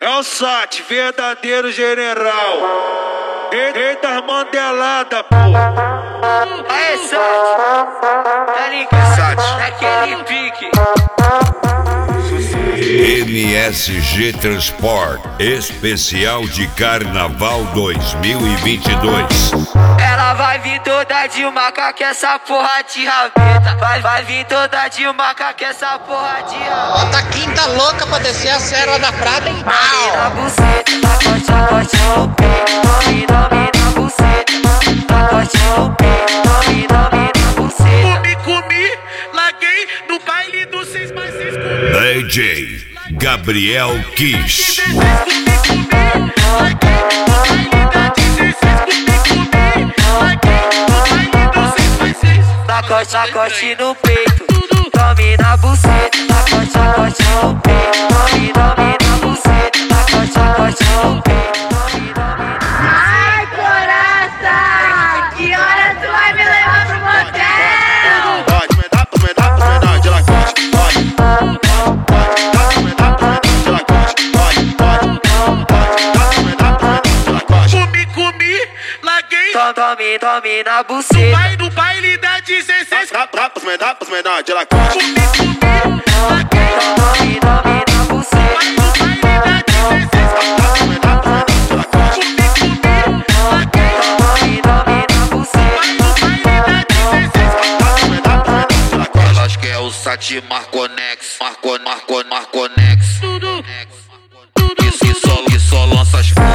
É o Sat, verdadeiro general. Rei das mandeladas, pô. Aê, Sat, tá ligado? Naquele pique. MSG Transport, especial de Carnaval 2022. Ela vai vir toda de maca com essa porra de rabeta. Vai vir toda de maca com essa porra de rabeta. Bota a quinta louca pra descer a Serra da Prata e Na pau. buceta, tacote no peito. Nome na buceta, tacote no peito. Nome na buceta. Comi, larguei no baile do 6x6 comi. DJ Gabriel Kish. Tacote no peito, tome na buceta. Tacote no peito, tome na buceta. Tacote no peito, Ai, coração, que hora tu vai me levar pro motel? Pode menor de lacoste, pode. Comi, larguei tome na buceta. no baile da 16. Pros menor de lacoste. Comi, larguei Tome na buceta. no baile da 16. Tome na buceta. No baile da 16. Elas quer o Sat Marconex, Marconex. Tudo. E só lança as